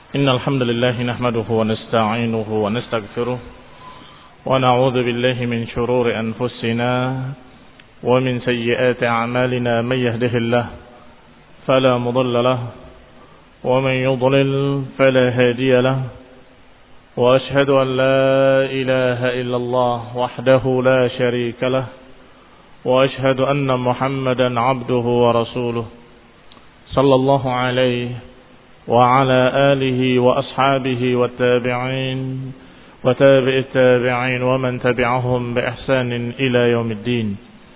إن الحمد لله نحمده ونستعينه ونستغفره ونعوذ بالله من شرور أنفسنا ومن سيئات أعمالنا. من يهده الله فلا مضل له ومن يضلل فلا هادي له، وأشهد أن لا إله إلا الله وحده لا شريك له، وأشهد أن محمدا عبده ورسوله صلى الله عليه وعلى آله وأصحابه والتابعين وتابع التابعين ومن تبعهم بإحسان إلى يوم الدين.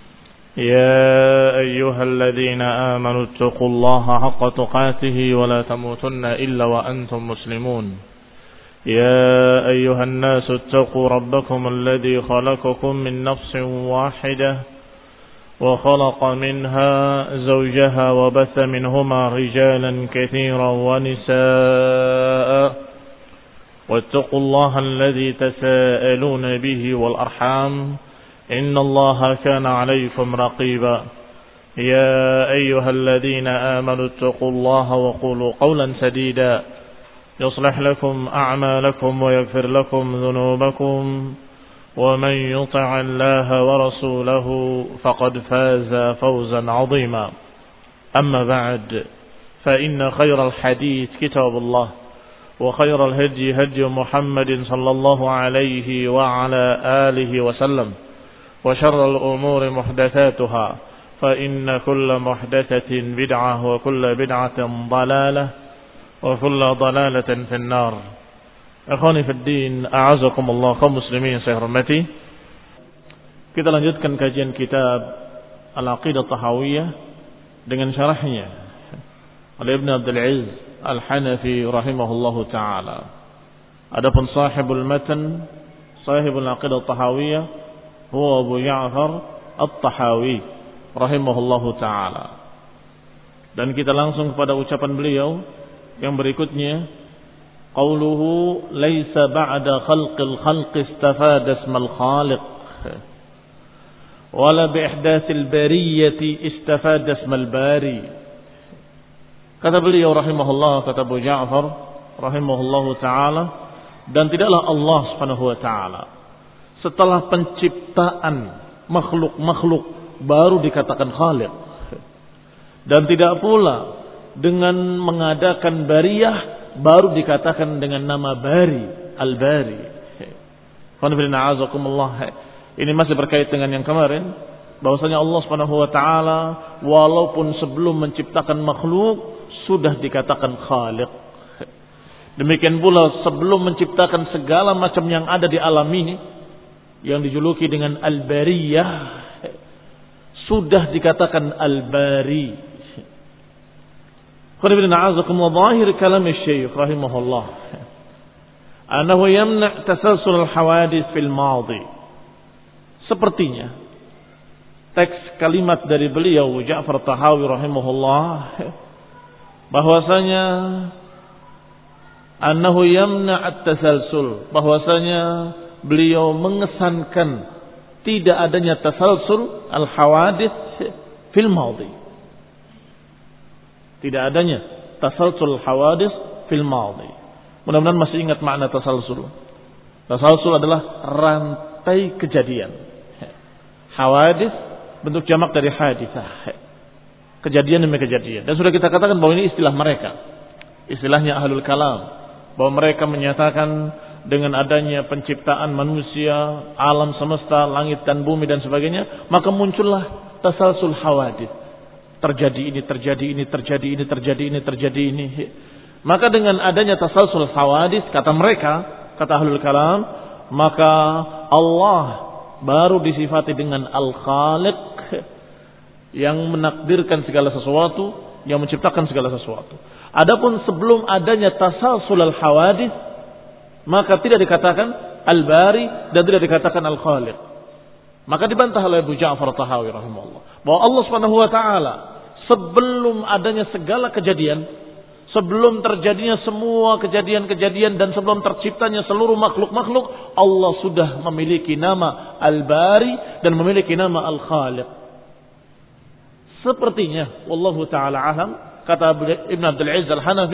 يا أيها الذين آمنوا اتقوا الله حق تقاته ولا تموتن إلا وأنتم مسلمون. يا أيها الناس اتقوا ربكم الذي خلقكم من نفس واحدة وخلق منها زوجها وبث منهما رجالا كثيرا ونساء، واتقوا الله الذي تساءلون به والأرحام إن الله كان عليكم رقيبا. يا أيها الذين آمنوا اتقوا الله وقولوا قولا سديدا يصلح لكم أعمالكم ويغفر لكم ذنوبكم، ومن يطع الله ورسوله فقد فاز فوزا عظيما. أما بعد، فإن خير الحديث كتاب الله، وخير الهدي هدي محمد صلى الله عليه وعلى آله وسلم، وشر الأمور محدثاتها، فإن كل محدثة بدعة وكل بدعة ضلالة وكل ضلالة في النار. Akhwani fid din, a'azakumullah, kaum muslimin yang saya hormati. Kita lanjutkan kajian kitab Al-Aqidah Tahawiyah dengan syarahnya oleh Ibn Abdul Aziz Al-Hanafi rahimahullahu taala. Adapun sahibul matan, sahibul Aqidah Tahawiyah, huwa Abu Ja'far At-Tahawi rahimahullahu taala. Dan kita langsung kepada ucapan beliau yang berikutnya. قوله ليس بعد خلق الخلق استفاد اسم الخالق ولا بإحداث البرية استفاد اسم الباري. Kata beliau rahimahullah, kata Abu Ja'far rahimahullahu ta'ala, dan tidaklah Allah subhanahu wa ta'ala setelah penciptaan makhluk-makhluk baru dikatakan khaliq, dan tidak pula dengan mengadakan bariyah baru dikatakan dengan nama Bari, Al-Bari. Ini masih berkait dengan yang kemarin, bahwasanya Allah Subhanahu wa taala walaupun sebelum menciptakan makhluk sudah dikatakan Khaliq. Demikian pula sebelum menciptakan segala macam yang ada di alam ini yang dijuluki dengan Al-Bariyah sudah dikatakan Al-Bari. ظاهر كلام الشيخ رحمه الله أنه يمنع تسلسل الحوادث في الماضي. Sepertinya teks kalimat dari beliau Ja'far Tahawi rahimahullah bahwasanya annahu yamna' at-tasalsul, bahwasanya beliau mengesankan tidak adanya tasalsul al-hawadits fil madhi. Tidak adanya tasalsul hawadis fil madhi. Mudah-mudahan masih ingat makna tasalsul. Tasalsul adalah rantai kejadian. Hawadis bentuk jamak dari hadisah. Kejadian demi kejadian. Dan sudah kita katakan bahwa ini istilah mereka. Istilahnya ahlul kalam. Bahwa mereka menyatakan dengan adanya penciptaan manusia, alam semesta, langit dan bumi dan sebagainya, maka muncullah tasalsul hawadis. Terjadi ini, terjadi ini, terjadi ini, terjadi ini, terjadi ini. Maka dengan adanya tasalsul hawadis, kata mereka, kata ahlul kalam, maka Allah baru disifati dengan Al-Khaliq, yang menakdirkan segala sesuatu, yang menciptakan segala sesuatu. Adapun sebelum adanya tasalsul al-hawadis, maka tidak dikatakan Al-Bari dan tidak dikatakan Al-Khaliq. Maka dibantah oleh Abu Ja'far Tahawi rahimahullah bahwa Allah Subhanahu wa taala sebelum adanya segala kejadian, sebelum terjadinya semua kejadian-kejadian dan sebelum terciptanya seluruh makhluk-makhluk, Allah sudah memiliki nama Al-Bari dan memiliki nama Al-Khaliq. Sepertinya wallahu taala alam, kata Ibn Abdul Aziz Al-Hanafi,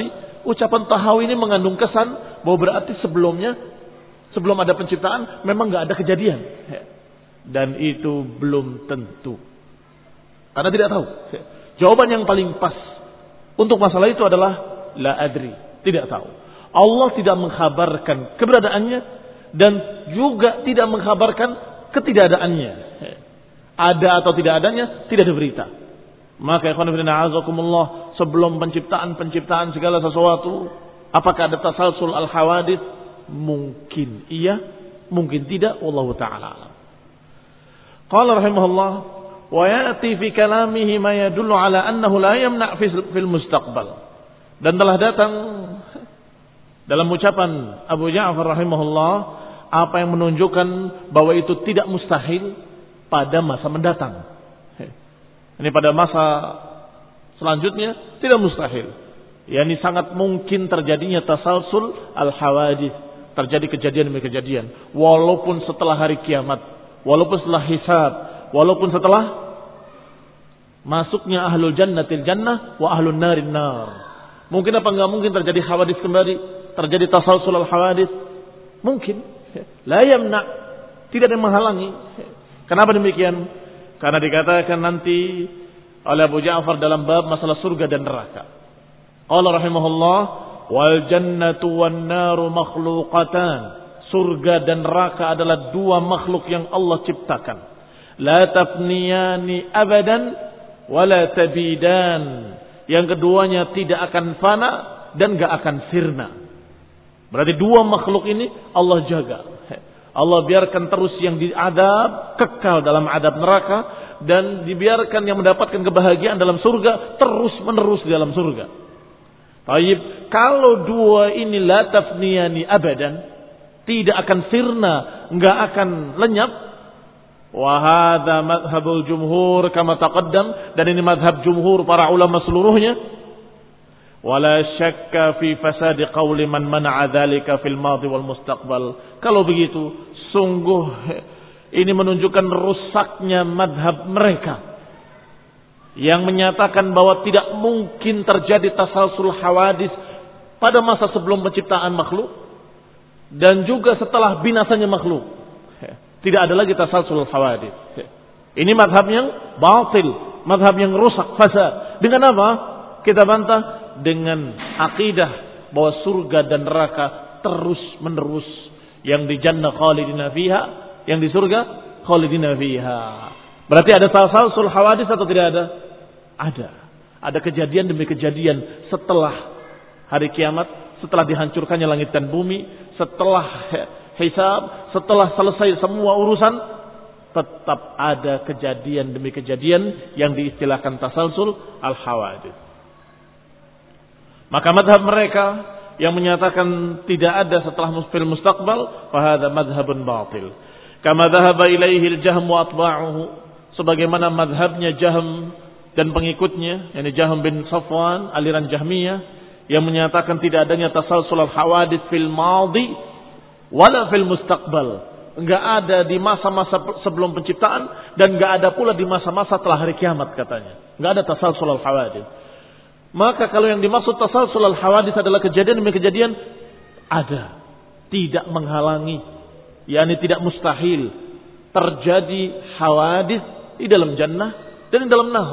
ucapan tahawi ini mengandung kesan bahwa berarti sebelum ada penciptaan memang nggak ada kejadian. Dan itu belum tentu. Karena tidak tahu. Jawaban yang paling pas untuk masalah itu adalah la adri, tidak tahu. Allah tidak mengkhabarkan keberadaannya dan juga tidak mengkhabarkan ketidakadaannya. Ada atau tidak adanya tidak ada berita. Maka ikhwan fillah azakumullah, sebelum penciptaan segala sesuatu, apakah ada tasalsul al-hawadits? Mungkin iya, mungkin tidak, wallahu ta'ala alam. Qala rahimahullah, wa ya'ti fi kalamihi ma yadullu ala annahu la yamna' fil mustaqbal. Dan telah datang dalam ucapan Abu Ja'far rahimahullah apa yang menunjukkan bahwa itu tidak mustahil pada masa mendatang. Ini pada masa selanjutnya tidak mustahil. Yani sangat mungkin terjadinya tasalsul al-hawadits. Terjadi kejadian demi kejadian. Walaupun setelah hari kiamat. Walaupun setelah hisab. Walaupun setelah masuknya ahlul jannatil jannah wa ahlun narin nar. Mungkin apa enggak mungkin terjadi hawadits kembali? Terjadi tasalsul al-hawadits? Mungkin. La yamna. Tidak ada yang menghalangi. Kenapa demikian? Karena dikatakan nanti oleh Abu Ja'far dalam bab masalah surga dan neraka. Qala rahimahullah, wal jannatu wan naru makhluqatan. Surga dan neraka adalah dua makhluk yang Allah ciptakan. La tafniyani abadan wa la tabidan. Yang keduanya tidak akan fana dan enggak akan sirna. Berarti dua makhluk ini Allah jaga. Allah biarkan terus yang diadab kekal dalam adab neraka dan dibiarkan yang mendapatkan kebahagiaan dalam surga terus menerus di dalam surga. Taib, kalau dua ini la tafniyani abadan, tidak akan sirna, enggak akan lenyap. Wa hadza madhhabul jumhur kama taqaddam, dan ini madhab jumhur para ulama seluruhnya. Wala syakka fi fasadi qawli man mana'a dzalika fil madhi wal mustaqbal. Kalau begitu, sungguh ini menunjukkan rusaknya madhab mereka yang menyatakan bahwa tidak mungkin terjadi tasalsul hawadits pada masa sebelum penciptaan makhluk dan juga setelah binasanya makhluk. Tidak ada lagi tasalsul hawadits. Ini madhab yang batil, madhab yang rusak, fasad. Dengan apa? Kita bantah dengan akidah bahwa surga dan neraka terus menerus. Yang di jannah khalidina fiha, yang di surga khalidina fiha. Berarti ada tasalsul hawadits atau tidak ada? Ada. Ada kejadian demi kejadian setelah hari kiamat, setelah dihancurkannya langit dan bumi, setelah hisab, setelah selesai semua urusan, tetap ada kejadian demi kejadian yang diistilahkan tasalsul al-hawadits. Maka madhab mereka yang menyatakan tidak ada setelah fil mustaqbal, fa hadza madhhabun batil. Kama dhahaba ilaihi al-Jahm wa atba'uhu, sebagaimana madhabnya Jahm dan pengikutnya, yakni Jahm bin Safwan, aliran Jahmiyah, yang menyatakan tidak adanya tasalsul al-hawadits fil madhi wala fil mustaqbal. Enggak ada di masa-masa sebelum penciptaan dan enggak ada pula di masa-masa setelah hari kiamat katanya. Enggak ada tasalsul al-hawadits. Maka kalau yang dimaksud tasalsul al-hawadits adalah kejadian demi kejadian, ada, tidak menghalangi, yakni tidak mustahil terjadi hawadits di dalam jannah dan di dalam nar.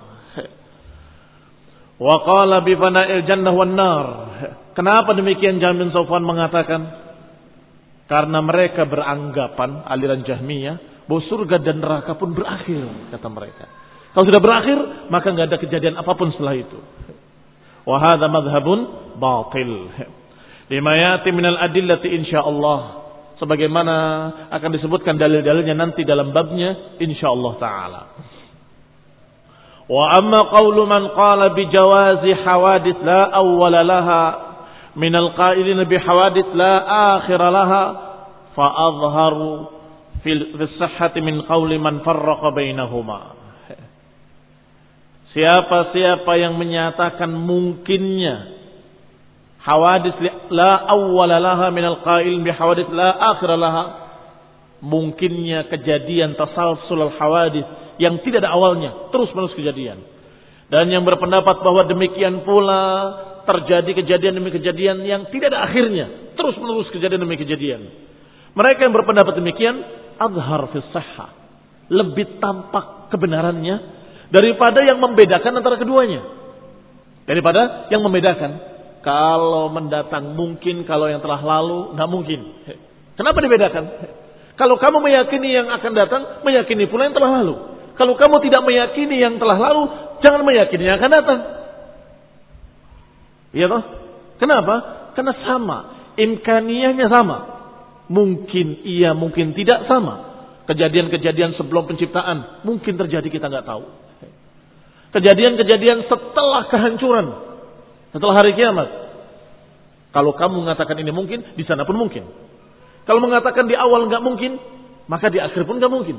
Wa qala bi fana'il jannah wan nar. Kenapa demikian Jahm bin Safwan mengatakan? Karena mereka beranggapan, aliran Jahmiyah, bahwa surga dan neraka pun berakhir, kata mereka. Kalau sudah berakhir, maka enggak ada kejadian apapun setelah itu. Wa hadza madhhabun batil. Lima ya'ti minal adillati insyaallah. Sebagaimana akan disebutkan dalil-dalilnya nanti dalam babnya insyaallah taala. Wa amma qawlu man qala bi jawazi hawadits la awwala laha min al-qailin bi hawadits la akhira laha fa adhharu fi as-sihhati min qawli man farraqa bainahuma. Siapa-siapa yang menyatakan mungkinnya hawadits la awwala laha min al-qailin bi hawadits la akhira laha, mungkinnya kejadian tasalsul al-hawadits yang tidak ada awalnya, terus-menerus kejadian. Dan yang berpendapat bahwa demikian pula terjadi kejadian demi kejadian yang tidak ada akhirnya. Terus menerus kejadian demi kejadian. Mereka yang berpendapat demikian, adhar fis sihhah, lebih tampak kebenarannya daripada yang membedakan antara keduanya. Daripada yang membedakan. Kalau mendatang mungkin, kalau yang telah lalu nggak mungkin. Kenapa dibedakan? Kalau kamu meyakini yang akan datang, meyakini pula yang telah lalu. Kalau kamu tidak meyakini yang telah lalu, jangan meyakini yang akan datang. Iya toh? Kenapa? Karena sama, imkaniyahnya sama. Mungkin iya, mungkin tidak, sama. Kejadian-kejadian sebelum penciptaan mungkin terjadi, kita nggak tahu. Kejadian-kejadian setelah kehancuran, setelah hari kiamat. Kalau kamu mengatakan ini mungkin, di sana pun mungkin. Kalau mengatakan di awal nggak mungkin, maka di akhir pun nggak mungkin.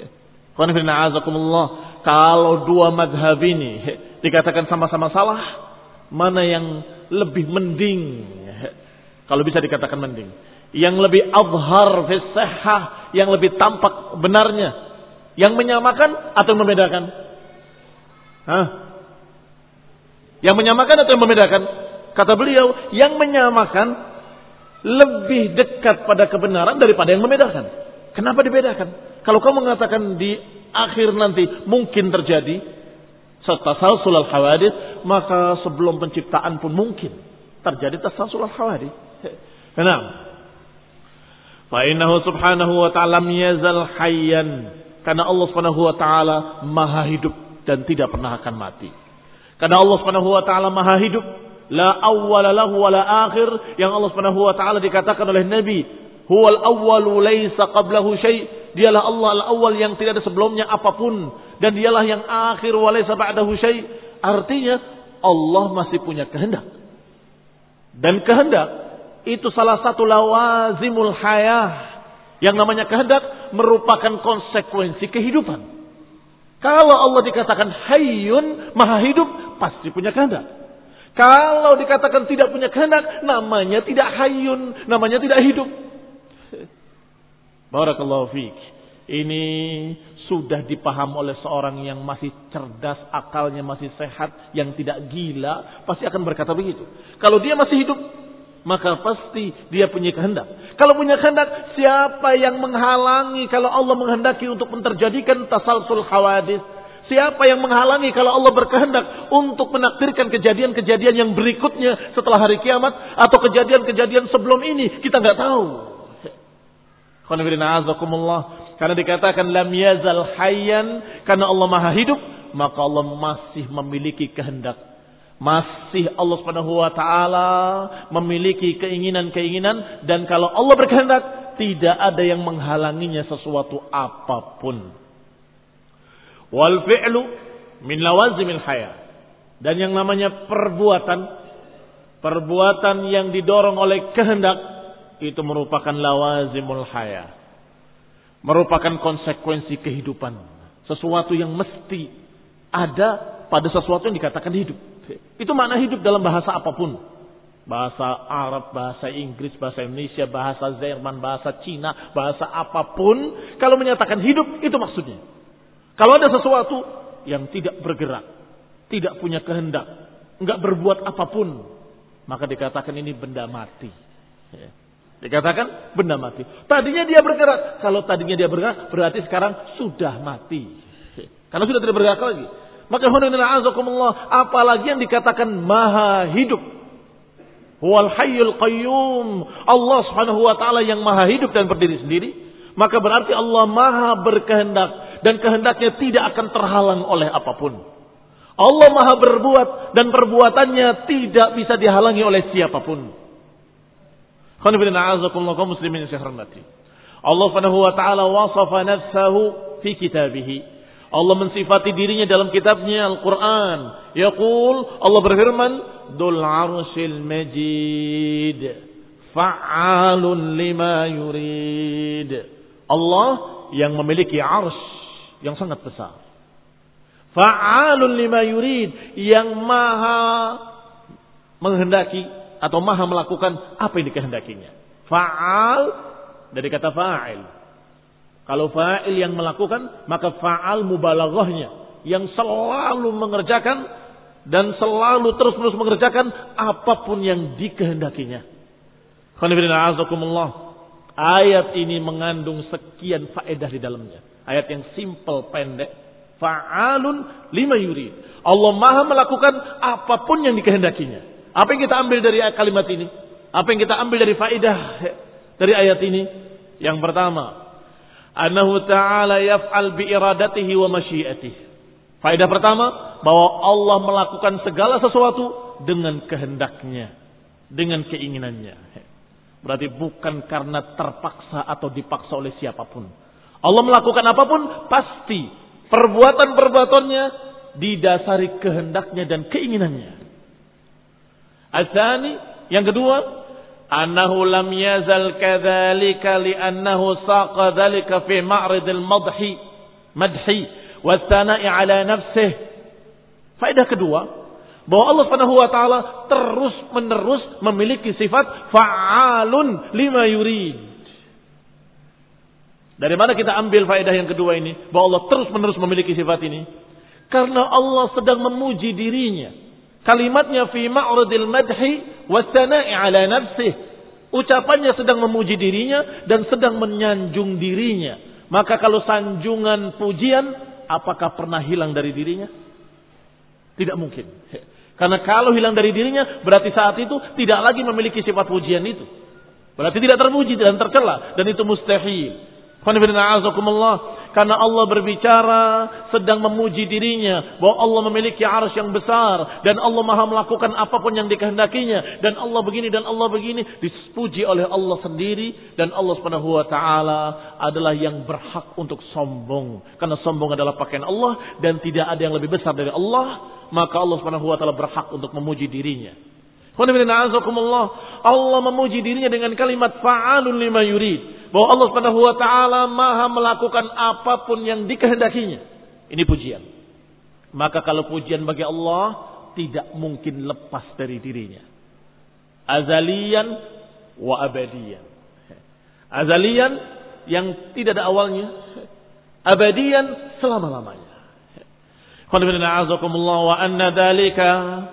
Kalau dua madhab ini dikatakan sama-sama salah, mana yang lebih mending? Kalau bisa dikatakan mending, yang lebih adhar fi sihhah, yang lebih tampak benarnya, yang menyamakan atau membedakan? Yang menyamakan atau yang membedakan? Kata beliau, yang menyamakan lebih dekat pada kebenaran daripada yang membedakan. Kenapa dibedakan? Kalau kamu mengatakan di akhir nanti mungkin terjadi tasalsul al-hawadits, maka sebelum penciptaan pun mungkin terjadi tasalsul al-hawadits. Kenapa? Fa innahu subhanahu wa ta'ala lam yazal hayyan. Karena Allah subhanahu wa ta'ala maha hidup dan tidak pernah akan mati. Karena Allah subhanahu wa ta'ala maha hidup, la awwala lahu wa la akhir, yang Allah subhanahu wa ta'ala dikatakan oleh Nabi, huwal awwalu laisa qablahu syai'. Dialah Allah al-awwal yang tidak ada sebelumnya apapun, dan dialah yang akhir wa laisa ba'dahu syai'. Artinya Allah masih punya kehendak. Dan kehendak itu salah satu lawazimul hayah. Yang namanya kehendak merupakan konsekuensi kehidupan. Kalau Allah dikatakan hayyun, maha hidup, pasti punya kehendak. Kalau dikatakan tidak punya kehendak, namanya tidak hayyun, namanya tidak hidup. Barakallahu fiik. Ini sudah dipaham oleh seorang yang masih cerdas, akalnya masih sehat, yang tidak gila, pasti akan berkata begitu. Kalau dia masih hidup, maka pasti dia punya kehendak. Kalau punya kehendak, siapa yang menghalangi kalau Allah menghendaki untuk menterjadikan tasalsul hawadits? Siapa yang menghalangi kalau Allah berkehendak untuk menakdirkan kejadian-kejadian yang berikutnya setelah hari kiamat, atau kejadian-kejadian sebelum ini? Kita nggak tahu. Karena dikatakan lam yazal hayyan, karena Allah maha hidup, maka Allah masih memiliki kehendak. Masih Allah Subhanahu wa ta'ala memiliki keinginan-keinginan, dan kalau Allah berkehendak tidak ada yang menghalanginya sesuatu apapun. Wal fi'lu min lawazimil haya, dan yang namanya perbuatan yang didorong oleh kehendak itu merupakan lawazimul haya, merupakan konsekuensi kehidupan, sesuatu yang mesti ada pada sesuatu yang dikatakan hidup. Itu makna hidup dalam bahasa apapun. Bahasa Arab, bahasa Inggris, bahasa Indonesia, bahasa Jerman, bahasa Cina, bahasa apapun. Kalau menyatakan hidup, itu maksudnya. Kalau ada sesuatu yang tidak bergerak, tidak punya kehendak, enggak berbuat apapun, maka dikatakan ini benda mati. Dikatakan benda mati. Tadinya dia bergerak. Kalau tadinya dia bergerak, berarti sekarang sudah mati. Karena sudah tidak bergerak lagi. Maka apalagi yang dikatakan maha hidup. Huwal hayyul qayyum. Allah Subhanahu wa ta'ala yang maha hidup dan berdiri sendiri. Maka berarti Allah maha berkehendak, dan kehendaknya tidak akan terhalang oleh apapun. Allah maha berbuat, dan perbuatannya tidak bisa dihalangi oleh siapapun. Allah Subhanahu wa ta'ala wasafa nafsahu fi kitabih. Allah mensifati dirinya dalam kitabnya Al-Quran. Yaqul, Allah berfirman, Dzul 'Arsyil Majid, fa'alun lima yurid. Allah yang memiliki 'arsy yang sangat besar. Fa'alun lima yurid, yang maha menghendaki atau maha melakukan apa yang dikehendakinya. Fa'al dari kata fa'il. Kalau fa'il yang melakukan, maka fa'al mubalaghahnya, yang selalu mengerjakan dan selalu terus-menerus mengerjakan apapun yang dikehendakinya. Ayat ini mengandung sekian faedah di dalamnya. Ayat yang simple, pendek. Fa'alun lima yurid. Allah Maha melakukan apapun yang dikehendakinya. Apa yang kita ambil dari kalimat ini? Apa yang kita ambil dari faedah dari ayat ini? Yang pertama, annahu ta'ala yaf'al bi iradatihi wa masyiatihi. Faedah pertama, bahwa Allah melakukan segala sesuatu dengan kehendaknya, dengan keinginannya. Berarti bukan karena terpaksa atau dipaksa oleh siapapun. Allah melakukan apapun pasti perbuatan-perbuatannya didasari kehendaknya dan keinginannya. Al-thani, yang kedua, annahu lam yazal kadzalika li'annahu saqa dzalika fi ma'ridil madhi wa tsana'i ala nafsihi. Faedah kedua, bahwa Allah Subhanahu wa taala terus-menerus memiliki sifat fa'alun lima yurid. Dari mana kita ambil faedah yang kedua ini? Bahwa Allah terus-menerus memiliki sifat ini. Karena Allah sedang memuji dirinya. Kalimatnya fi ma'radil madhi wa tsana'i ala nafsihi. Ucapannya sedang memuji dirinya dan sedang menyanjung dirinya. Maka kalau sanjungan pujian, apakah pernah hilang dari dirinya? Tidak mungkin. Karena kalau hilang dari dirinya, berarti saat itu tidak lagi memiliki sifat pujian itu. Berarti tidak terpuji dan tercela. Dan itu mustahil. Karena Allah berbicara sedang memuji dirinya. Bahwa Allah memiliki arsy yang besar. Dan Allah maha melakukan apapun yang dikehendakinya. Dan Allah begini dan Allah begini. Dipuji oleh Allah sendiri. Dan Allah Subhanahu wa ta'ala adalah yang berhak untuk sombong. Karena sombong adalah pakaian Allah. Dan tidak ada yang lebih besar dari Allah. Maka Allah Subhanahu wa ta'ala berhak untuk memuji dirinya. Allah memuji dirinya dengan kalimat fa'alun lima yurid. Bahwa Allah Subhanahu wa ta'ala maha melakukan apapun yang dikehendakinya. Ini pujian. Maka kalau pujian bagi Allah tidak mungkin lepas dari dirinya. Azalian wa abadian. Azalian yang tidak ada awalnya. Abadian selama-lamanya. Wa anna dhalika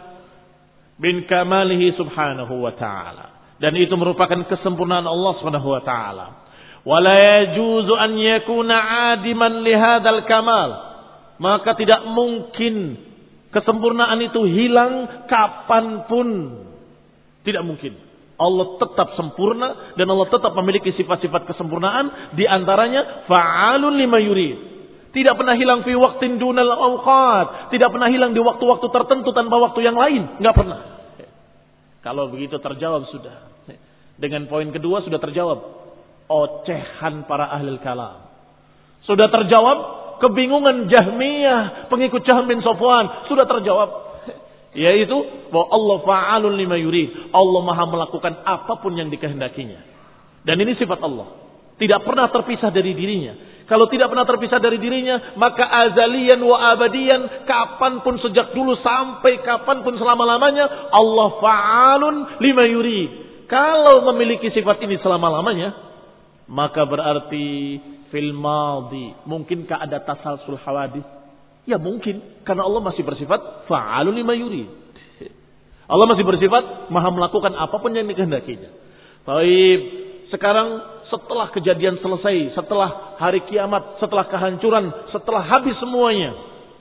bin kamalihi subhanahu wa ta'ala. Dan itu merupakan kesempurnaan Allah Subhanahu wa ta'ala. Wala yajuzu an yakuna adiman li hadzal kamal. Maka tidak mungkin kesempurnaan itu hilang kapanpun. Tidak mungkin. Allah tetap sempurna dan Allah tetap memiliki sifat-sifat kesempurnaan, di antaranya fa'alun lima yurid. Tidak pernah hilang fi waqtin dunal awqat. Tidak pernah hilang di waktu-waktu tertentu tanpa waktu yang lain. Enggak pernah. Kalau begitu terjawab sudah. Dengan poin kedua sudah terjawab. Ocehan para ahli kalam. Sudah terjawab kebingungan Jahmiyah, pengikut Jahm bin Safwan. Sudah terjawab. Yaitu bahwa Allah fa'alun lima yurid. Allah maha melakukan apapun yang dikehendakinya. Dan ini sifat Allah. Tidak pernah terpisah dari dirinya. Kalau tidak pernah terpisah dari dirinya, maka azalian wa abadian, kapanpun sejak dulu sampai kapanpun selama-lamanya, Allah fa'alun lima yurid. Kalau memiliki sifat ini selama-lamanya, maka berarti fil madhi, mungkinkah ada tasalsul hawadits? Ya mungkin, karena Allah masih bersifat fa'alun lima yurid. Allah masih bersifat maha melakukan apapun yang dikehendakinya. Baik, sekarang setelah kejadian selesai, setelah hari kiamat, setelah kehancuran, setelah habis semuanya,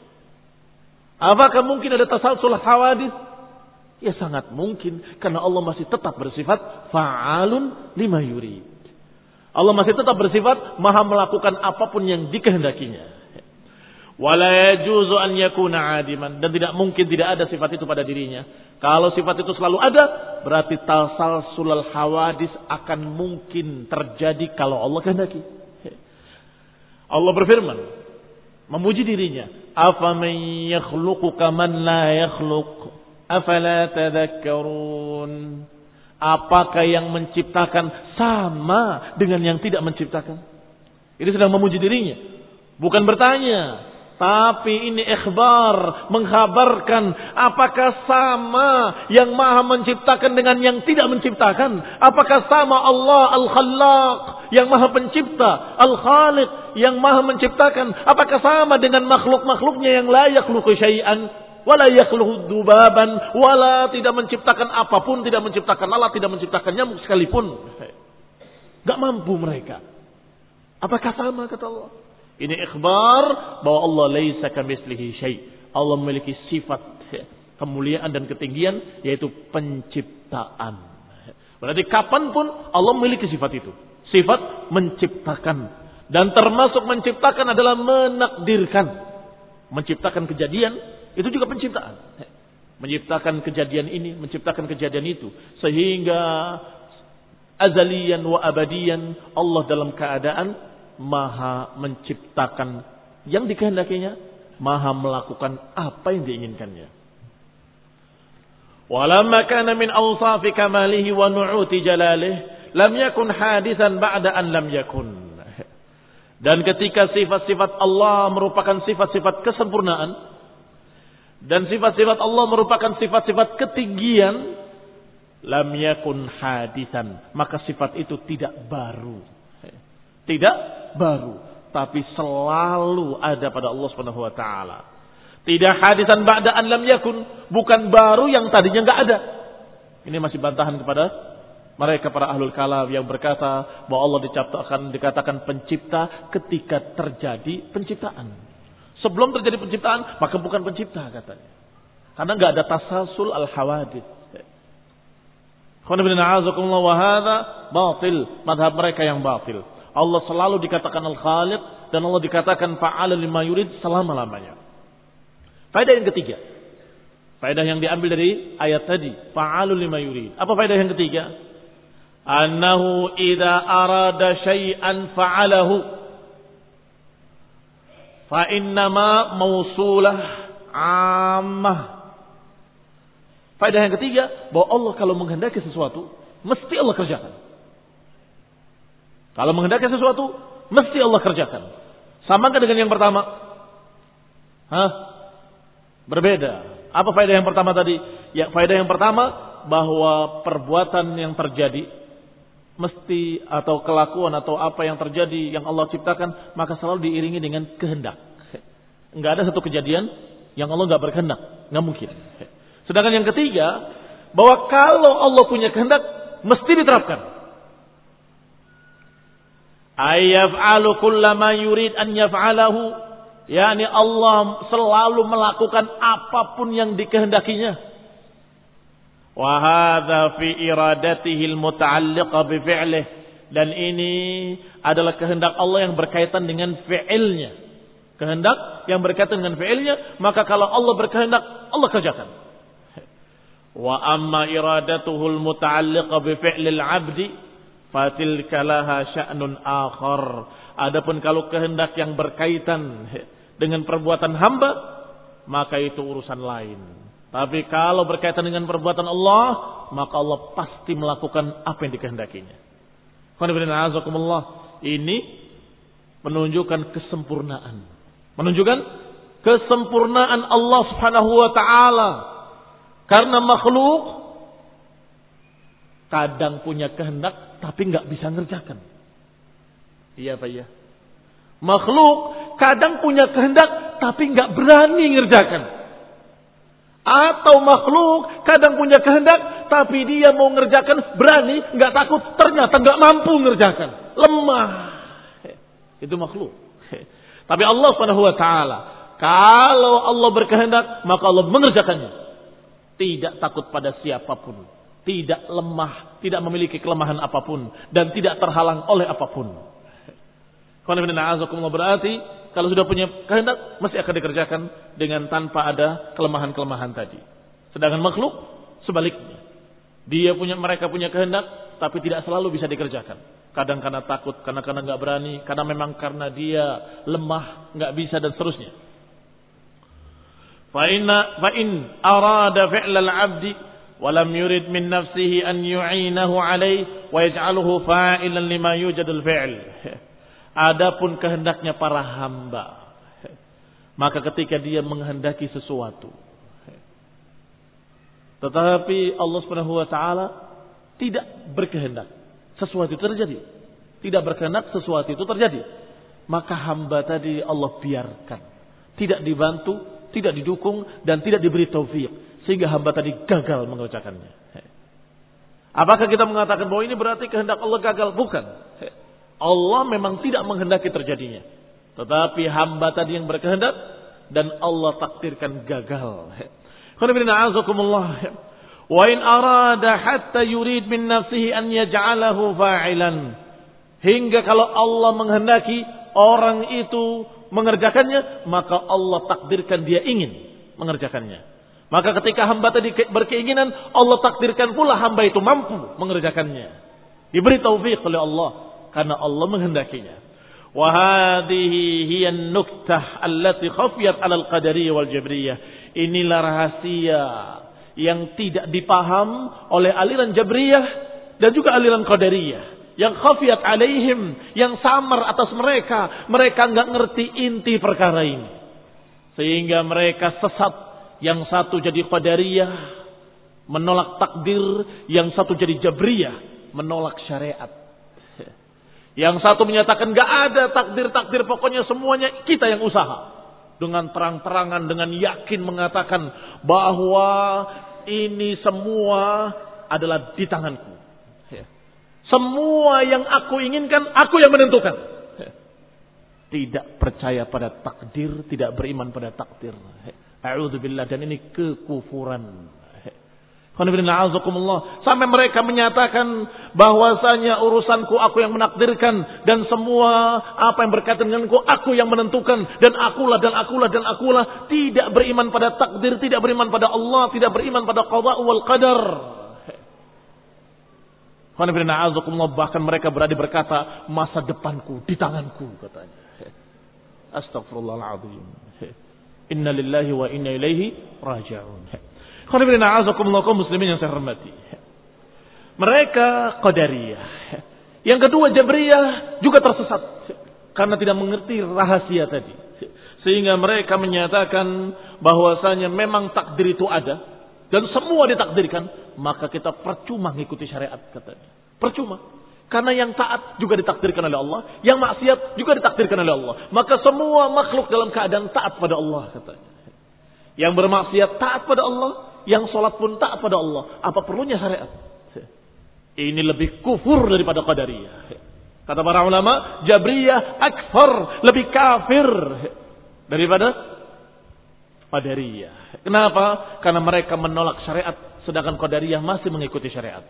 apakah mungkin ada tasalsul hawadits? Ya sangat mungkin, karena Allah masih tetap bersifat fa'alun lima yurid. Allah masih tetap bersifat maha melakukan apapun yang dikehendakinya. Wala yajuzu an yakuna adiman, dan tidak mungkin tidak ada sifat itu pada dirinya. Kalau sifat itu selalu ada, berarti tasalsul hawadits akan mungkin terjadi kalau Allah kehendaki. Allah berfirman, memuji dirinya, afaman yakhluqu kaman la yakhluq afala tadhakkarun. Apakah yang menciptakan sama dengan yang tidak menciptakan? Ini sedang memuji dirinya, bukan bertanya. Tapi ini ikhbar, mengkhabarkan apakah sama yang maha menciptakan dengan yang tidak menciptakan. Apakah sama Allah Al-Khallaq yang maha pencipta, Al-Khaliq yang maha menciptakan. Apakah sama dengan makhluk-makhluknya yang la yakhluqu syai'an, wala yakhluqu dubaban, wala tidak menciptakan apapun, tidak menciptakan lalat, tidak menciptakan nyamuk sekalipun. Enggak mampu mereka. Apakah sama kata Allah? Ini ikhbar bahwa Allah laisa kamitslihi syai'. Allah memiliki sifat kemuliaan dan ketinggian, yaitu penciptaan. Berarti kapanpun Allah memiliki sifat itu. Sifat menciptakan. Dan termasuk menciptakan adalah menakdirkan. Menciptakan kejadian, itu juga penciptaan. Menciptakan kejadian ini, menciptakan kejadian itu. Sehingga azaliyan wa abadiyan, Allah dalam keadaan maha menciptakan yang dikehendakinya, maha melakukan apa yang diinginkannya. Walamma kana min awsafi kamalihi wa nu'uti jalalih lam yakun hadisan ba'da an lam yakun. Dan ketika sifat-sifat Allah merupakan sifat-sifat kesempurnaan dan sifat-sifat Allah merupakan sifat-sifat ketinggian, lam yakun hadisan, maka sifat itu tidak baru. Tidak baru, tapi selalu ada pada Allah Subhanahu wa taala. Tidak hadisan ba'da an lam yakun, bukan baru yang tadinya enggak ada. Ini masih bantahan kepada mereka para ahlul kalam yang berkata bahwa Allah dikatakan pencipta ketika terjadi penciptaan. Sebelum terjadi penciptaan, maka bukan pencipta katanya. Karena enggak ada tasalsul al-hawadits. Wa hadza batil, madhab mereka yang batil. Allah selalu dikatakan al-khaliq dan Allah dikatakan fa'ala lima yurid selama-lamanya. Faedah yang ketiga. Faedah yang diambil dari ayat tadi. Fa'alul lima yurid. Apa faedah yang ketiga? Annahu idza arada syai'an fa'alahu. Fa innama mausulah ammah. Faedah yang ketiga. Bahwa Allah kalau menghendaki sesuatu, mesti Allah kerjakan. Kalau menghendaki sesuatu, mesti Allah kerjakan. Sama dengan yang pertama? Berbeda. Apa faedah yang pertama tadi? Ya, faedah yang pertama bahwa perbuatan yang terjadi mesti atau kelakuan atau apa yang terjadi yang Allah ciptakan maka selalu diiringi dengan kehendak. Enggak ada satu kejadian yang Allah enggak berkehendak, enggak mungkin. Sedangkan yang ketiga bahwa kalau Allah punya kehendak mesti diterapkan. Ayyaf'alu kullama yurid an yaf'alahu. yakni Allah selalu melakukan apapun yang dikehendakinya. Wa hadza fi iradatihi al-muta'alliqa bi fi'lihi, dan ini adalah kehendak Allah yang berkaitan dengan fi'ilnya. Kehendak yang berkaitan dengan fi'ilnya, maka kalau Allah berkehendak, Allah kerjakan. Wa amma iradatuhu al-muta'alliqa bi fi'lil 'abdi fatilka laha sya'nun akhar. Adapun kalau kehendak yang berkaitan dengan perbuatan hamba, maka itu urusan lain. Tapi kalau berkaitan dengan perbuatan Allah, maka Allah pasti melakukan apa yang dikehendakinya. Ini menunjukkan kesempurnaan. Menunjukkan kesempurnaan Allah Subhanahu wa taala. Karena makhluk kadang punya kehendak tapi enggak bisa ngerjakan. Iya Pak ya. Makhluk kadang punya kehendak tapi enggak berani ngerjakan. Atau makhluk kadang punya kehendak tapi dia mau ngerjakan berani, enggak takut, ternyata enggak mampu ngerjakan. Lemah. Itu makhluk. Tapi Allah Subhanahu wa taala, kalau Allah berkehendak, maka Allah mengerjakannya. Tidak takut pada siapapun, tidak lemah, tidak memiliki kelemahan apapun dan tidak terhalang oleh apapun. Berarti kalau sudah punya kehendak mesti akan dikerjakan dengan tanpa ada kelemahan-kelemahan tadi. Sedangkan makhluk sebaliknya. Mereka punya kehendak tapi tidak selalu bisa dikerjakan. Kadang karena takut, karena enggak berani, karena memang karena dia lemah, enggak bisa dan seterusnya. Fa in arada fi'lal 'abdi wa lam yurid min nafsihi an yu'inahu 'alayhi wa yaj'aluhu fa'ilan lima yujadul fi'l. Adapun kehendaknya para hamba, maka ketika dia menghendaki sesuatu, tetapi Allah Subhanahu wa taala tidak berkehendak sesuatu itu terjadi, tidak berkehendak sesuatu itu terjadi, maka hamba tadi Allah biarkan, tidak dibantu, tidak didukung dan tidak diberi taufik sehingga hamba tadi gagal mengerjakannya. Apakah kita mengatakan bahwa ini berarti kehendak Allah gagal? Bukan. Allah memang tidak menghendaki terjadinya, tetapi hamba tadi yang berkehendak dan Allah takdirkan gagal. Wa in arada hatta yurid min nafsihi an yaj'alahu fa'ilan. Hingga kalau Allah menghendaki orang itu mengerjakannya, maka Allah takdirkan dia ingin mengerjakannya. Maka ketika hamba tadi berkeinginan, Allah takdirkan pula hamba itu mampu mengerjakannya. Diberi taufik oleh Allah karena Allah menghendakinya. Wa hadhihi hiya an-nuktah allati khafiyat 'ala al-qadariyah wal jabriyah. Inilah rahasia yang tidak dipaham oleh aliran Jabriyah dan juga aliran Qadariyah. Yang khafiyat alaihim, yang samar atas mereka. Mereka enggak ngerti inti perkara ini. Sehingga mereka sesat. Yang satu jadi Qadariyah, menolak takdir. Yang satu jadi Jabriyah, menolak syariat. Yang satu menyatakan enggak ada takdir-takdir, pokoknya semuanya kita yang usaha. Dengan terang-terangan, dengan yakin mengatakan bahwa ini semua adalah di tanganku. Semua yang aku inginkan, aku yang menentukan. Tidak percaya pada takdir, tidak beriman pada takdir. A'udzubillah, dan ini kekufuran. Sampai mereka menyatakan bahwasanya urusanku aku yang menakdirkan dan semua apa yang berkaitan denganku aku yang menentukan dan akulah. Tidak beriman pada takdir, tidak beriman pada Allah, tidak beriman pada qada wal qadar. Bahkan mereka berani berkata masa depanku di tanganku, katanya. Astagfirullahaladzim. Inna lillahi wa inna ilaihi raji'un. Muslimin yang saya hormati. Mereka Qadariyah. Yang kedua Jabriyah juga tersesat karena tidak mengerti rahasia tadi. Sehingga mereka menyatakan bahwasanya memang takdir itu ada dan semua ditakdirkan, maka kita percuma mengikuti syariat, katanya. Percuma. Karena yang taat juga ditakdirkan oleh Allah, yang maksiat juga ditakdirkan oleh Allah. Maka semua makhluk dalam keadaan taat pada Allah, katanya. Yang bermaksiat taat pada Allah, yang sholat pun taat pada Allah. Apa perlunya syariat? Ini lebih kufur daripada Qadariyah. Kata para ulama, Jabriyah akfar, lebih kafir daripada Qadariyah. Kenapa? Karena mereka menolak syariat, sedangkan Qadariyah masih mengikuti syariat.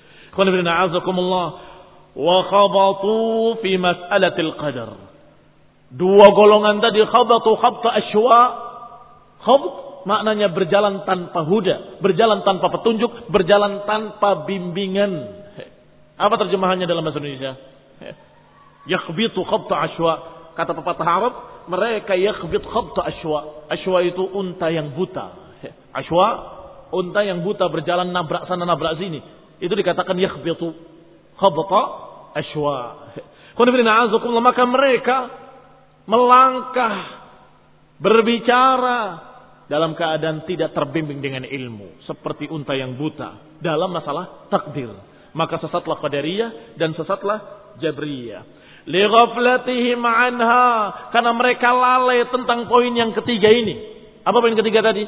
Wa khabatu fi mas'alatil qadar. Dua golongan tadi khabatu khabta asywa. Khabt maknanya berjalan tanpa huda, berjalan tanpa petunjuk, berjalan tanpa bimbingan. Apa terjemahannya dalam bahasa Indonesia? Yakhbitu khabta asywa. Kata pepatah Arab, mereka yakhbit khabta asywa. Asywa itu unta yang buta. Asywa, unta yang buta berjalan nabrak sana nabrak sini. Itu dikatakan yakhbitu khabta asywa. Maka mereka melangkah, berbicara dalam keadaan tidak terbimbing dengan ilmu, seperti unta yang buta dalam masalah takdir. Maka sesatlah Qadariyah dan sesatlah Jabriyah. Li ghaflatihim anha, karena mereka lalai tentang poin yang ketiga ini. Apa poin ketiga tadi?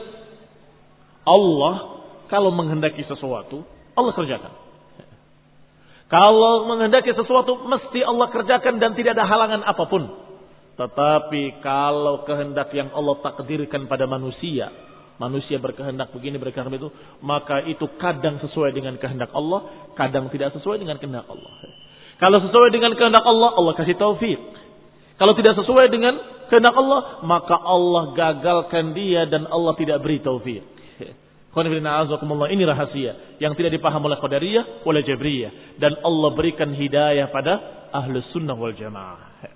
Allah kalau menghendaki sesuatu, Allah kerjakan. Kalau menghendaki sesuatu, mesti Allah kerjakan dan tidak ada halangan apapun. Tetapi kalau kehendak yang Allah takdirkan pada manusia, manusia berkehendak begini, berkehendak itu, maka itu kadang sesuai dengan kehendak Allah, kadang tidak sesuai dengan kehendak Allah. Kalau sesuai dengan kehendak Allah, Allah kasih taufik. Kalau tidak sesuai dengan kehendak Allah, maka Allah gagalkan dia dan Allah tidak beri taufik. Ini rahasia yang tidak dipaham oleh Qadariyah, oleh Jabriyah, dan Allah berikan hidayah pada Ahlus Sunnah wal Jamaah.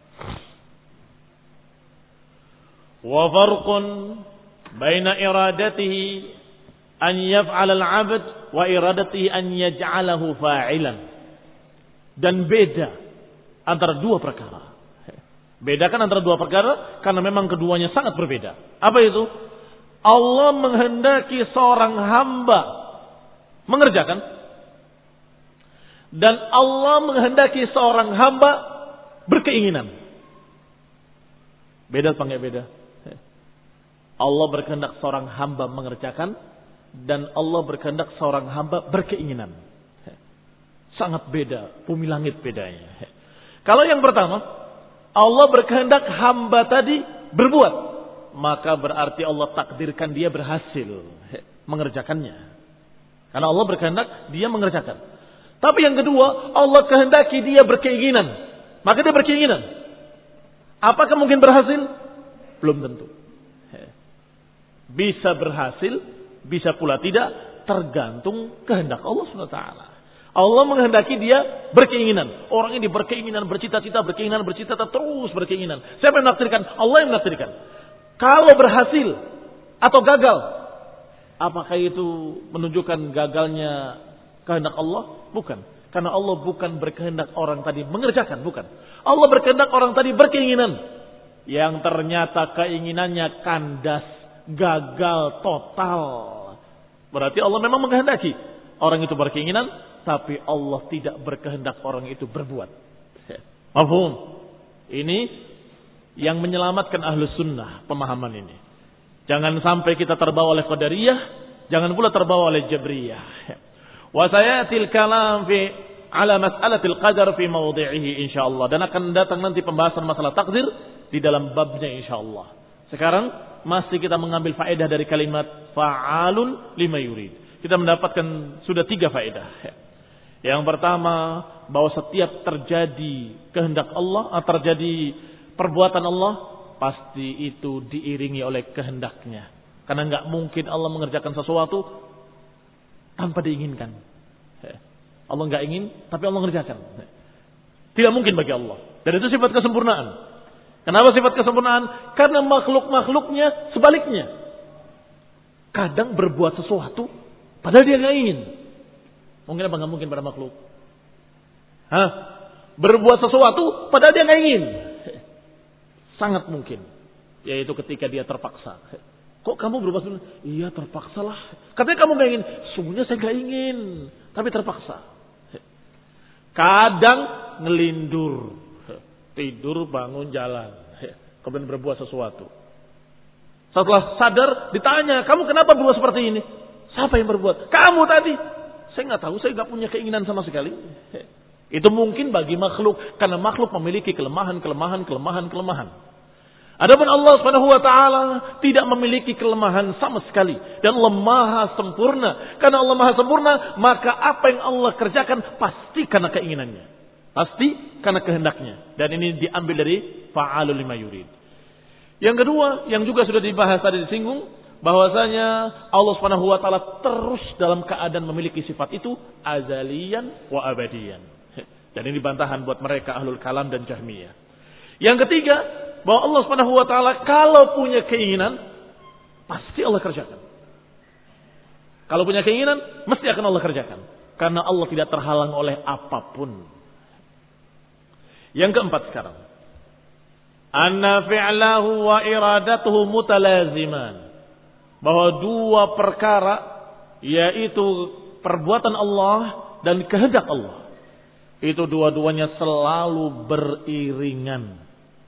Wa farqun baina iradatihi an yaf'al al-'abd wa iradatihi an yaj'alahu fa'ilan. Dan beda antara dua perkara. Bedakan antara dua perkara karena memang keduanya sangat berbeda. Apa itu? Allah menghendaki seorang hamba mengerjakan dan Allah menghendaki seorang hamba berkeinginan. Beda apa enggak beda? Allah berkehendak seorang hamba mengerjakan dan Allah berkehendak seorang hamba berkeinginan. Sangat beda, bumi langit bedanya. Kalau yang pertama, Allah berkehendak hamba tadi berbuat, maka berarti Allah takdirkan dia berhasil mengerjakannya. Karena Allah berkehendak dia mengerjakan. Tapi yang kedua, Allah kehendaki dia berkeinginan, maka dia berkeinginan. Apakah mungkin berhasil? Belum tentu. Bisa berhasil, bisa pula tidak, tergantung kehendak Allah SWT. Allah menghendaki dia berkeinginan. Orang ini berkeinginan, bercita-cita, terus berkeinginan. Siapa yang menakdirkan? Allah yang menakdirkan. Kalau berhasil atau gagal, apakah itu menunjukkan gagalnya kehendak Allah? Bukan. Karena Allah bukan berkehendak orang tadi mengerjakan, bukan. Allah berkehendak orang tadi berkeinginan. Yang ternyata keinginannya kandas, gagal total. Berarti Allah memang menghendaki orang itu berkeinginan, tapi Allah tidak berkehendak orang itu berbuat. Mafhum? Ini yang menyelamatkan ahlus sunnah pemahaman ini. Jangan sampai kita terbawa oleh qadariyah, jangan pula terbawa oleh jabriyah. Wa sayatil kalam fi ala mas'alatil qadar fi mawdi'ihi insyaallah, dan akan datang nanti pembahasan masalah takdir di dalam babnya insyaallah. Sekarang masih kita mengambil faedah dari kalimat fa'alun lima yurid. Kita mendapatkan sudah 3 faedah. Yang pertama, bahwa setiap terjadi kehendak Allah, terjadi perbuatan Allah, pasti itu diiringi oleh kehendaknya. Karena enggak mungkin Allah mengerjakan sesuatu tanpa diinginkan. Allah enggak ingin, tapi Allah mengerjakan. Tidak mungkin bagi Allah. Dan itu sifat kesempurnaan. Kenapa sifat kesempurnaan? Karena makhluk-makhluknya sebaliknya. Kadang berbuat sesuatu padahal dia enggak ingin. Mungkin apa enggak mungkin pada makhluk? Berbuat sesuatu padahal dia enggak ingin. Sangat mungkin. Yaitu ketika dia terpaksa. Kok kamu berbuat sesuatu? Iya, terpaksalah. Katanya kamu enggak ingin. Sungguhnya saya enggak ingin, tapi terpaksa. Kadang ngelindur. Tidur, bangun, jalan. Kemudian berbuat sesuatu. Setelah sadar, ditanya, kamu kenapa berbuat seperti ini? Siapa yang berbuat? Kamu tadi. Saya nggak tahu, saya nggak punya keinginan sama sekali. Itu mungkin bagi makhluk, karena makhluk memiliki kelemahan. Adapun Allah Subhanahu wa taala tidak memiliki kelemahan sama sekali, dan Allah Maha sempurna. Karena Allah Maha sempurna, maka apa yang Allah kerjakan pasti karena keinginannya. Pasti karena kehendaknya. Dan ini diambil dari fa'alul lima yurid. Yang kedua, yang juga sudah dibahas tadi disinggung, bahwasanya Allah Subhanahu wa taala terus dalam keadaan memiliki sifat itu azaliyan wa abadiyan. Dan ini bantahan buat mereka ahlul kalam dan jahmiyah. Yang ketiga, bahwa Allah Subhanahu wa taala kalau punya keinginan pasti Allah kerjakan. Kalau punya keinginan mesti akan Allah kerjakan. Karena Allah tidak terhalang oleh apapun. Yang keempat sekarang, anna fi'lahu wa iradatuhu mutalaziman. Bahwa 2 perkara, yaitu perbuatan Allah dan kehendak Allah, itu dua-duanya selalu beriringan.